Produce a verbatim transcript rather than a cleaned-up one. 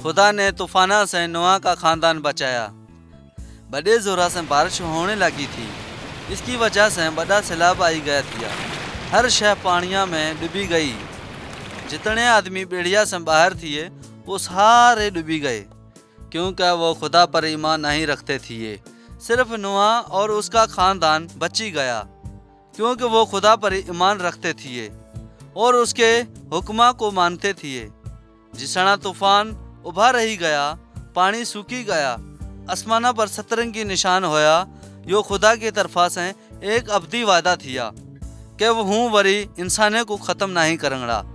खुदा ने तूफाना से नोआ का खानदान बचाया। बड़े जोरा से बारिश होने लगी थी। इसकी वजह से बड़ा सैलाब आई गया था। हर शह पानिया में डूबी गई। जितने आदमी बेड़िया से बाहर थे वो सारे डूबी गए, क्योंकि वो खुदा पर ईमान नहीं रखते थे। सिर्फ नोआ और उसका खानदान बची गया, क्योंकि वो खुदा पर ईमान रखते थे और उसके हुक्मा को मानते थे। जिसना तूफान उभा रही गया, पानी सूखी गया, आसमाना पर सतरंगी निशान होया। यो खुदा की तरफा से एक अवधि वादा थिया कि वो हूँ वरी इंसाने को ख़त्म नहीं करेंगा।